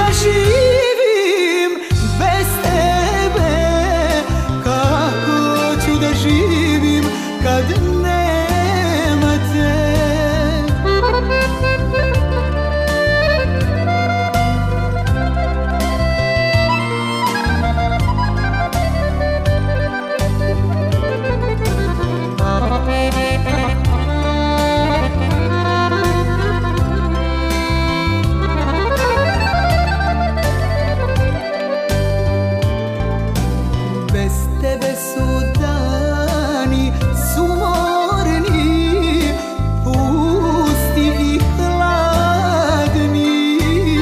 da živim bez tebe, kako ću da živim kad nema te. Bez tebe su dani sumorni, pusti i hladni.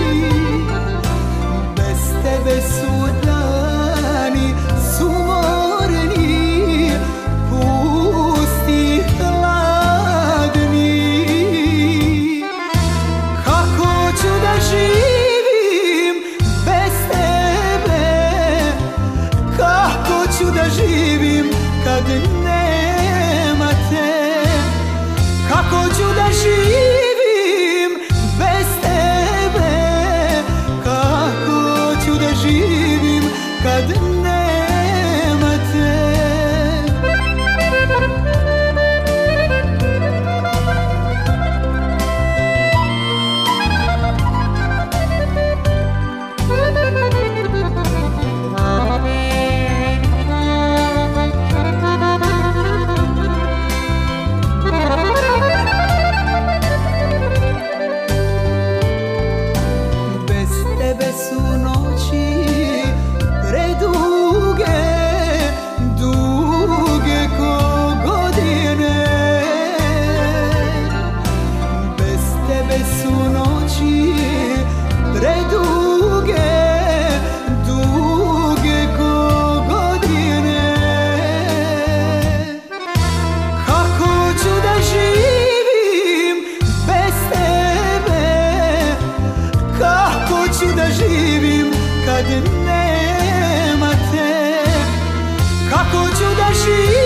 Bez tebe su dani sumorni, pusti i hladni. Kako ću da živim bez tebe, kako ću da živim kad nema te. Kako ću da živim bez tebe, kako ću da živim kad nema te. Tebe su noći preduge, duge ko godine. Bez tebe su noći preduge, duge ko godine. Kako ću da živim bez tebe, kako ću da živim kad nema te. Kako ću da živim